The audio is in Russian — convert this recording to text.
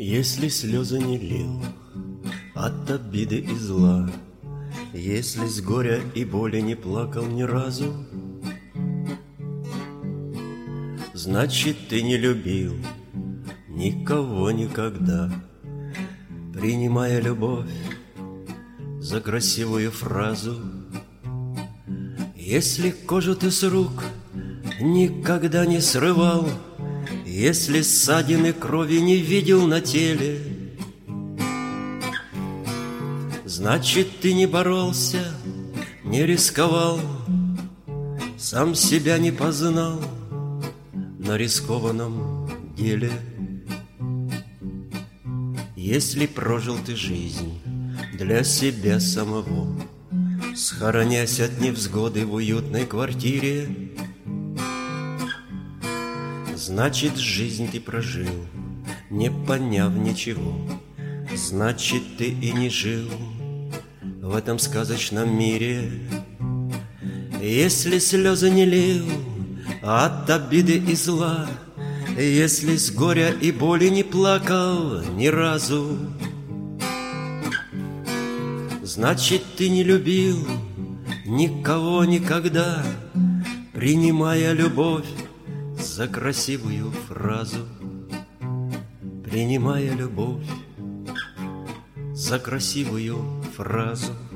Если слезы не лил от обиды и зла, если с горя и боли не плакал ни разу, значит, ты не любил никого никогда, принимая любовь за красивую фразу. Если кожу ты с рук никогда не срывал, если ссадины крови не видел на теле, значит, ты не боролся, не рисковал, сам себя не познал на рискованном деле. Если прожил ты жизнь для себя самого, схоронясь от невзгоды в уютной квартире, значит, жизнь ты прожил, не поняв ничего, значит, ты и не жил в этом сказочном мире. Если слезы не лил от обиды и зла, если с горя и боли не плакал ни разу, значит, ты не любил никого никогда, принимая любовь за красивую фразу, принимая любовь за красивую фразу.